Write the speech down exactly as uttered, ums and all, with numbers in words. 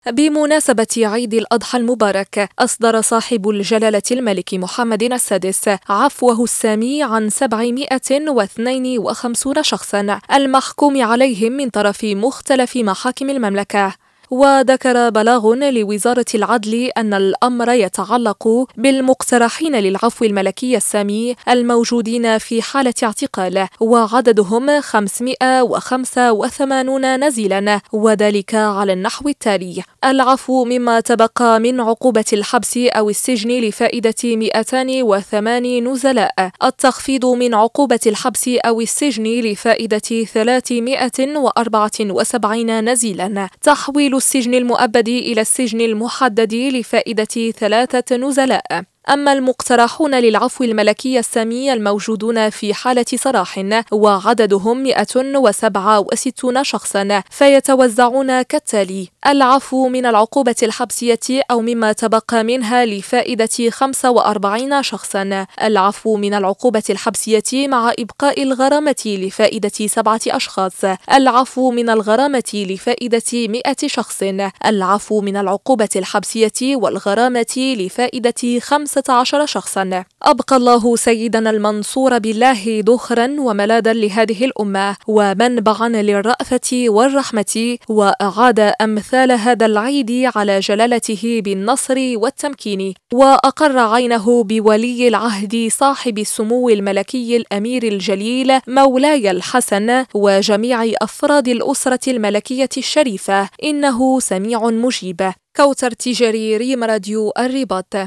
بمناسبة عيد الأضحى المبارك، أصدر صاحب الجلالة الملك محمد السادس عفوه السامي عن سبعمائة واثنين وخمسين شخصاً المحكوم عليهم من طرف مختلف محاكم المملكة. وذكر بلاغ لوزارة العدل أن الأمر يتعلق بالمقترحين للعفو الملكي السامي الموجودين في حالة اعتقال، وعددهم خمسمائة وخمسة وثمانين نزيلا، وذلك على النحو التالي: العفو مما تبقى من عقوبة الحبس أو السجن لفائدة مئتين وثمانية نزلاء، التخفيض من عقوبة الحبس أو السجن لفائدة ثلاثمائة وأربعة وسبعين نزيلا، تحويل السجن المؤبد إلى السجن المحدد لفائدة ثلاثة نزلاء. أما المقترحون للعفو الملكي السامي الموجودون في حالة سراح وعددهم مئة وسبعة وستين شخصا فيتوزعون كالتالي: العفو من العقوبة الحبسية أو مما تبقى منها لفائدة خمسة وأربعين شخصا، العفو من العقوبة الحبسية مع إبقاء الغرامة لفائدة سبعة أشخاص، العفو من الغرامة لفائدة مئة شخص، العفو من العقوبة الحبسية والغرامة لفائدة خمسة عشر شخصا. أبقى الله سيدنا المنصور بالله ذخرا وملاذا لهذه الأمة ومنبعا للرأفة والرحمة، وأعاد أمثال هذا العيد على جلالته بالنصر والتمكين، وأقر عينه بولي العهد صاحب السمو الملكي الأمير الجليل مولاي الحسن وجميع أفراد الأسرة الملكية الشريفة، إنه سميع مجيب. كوثر تجاري، ريم راديو الرباط.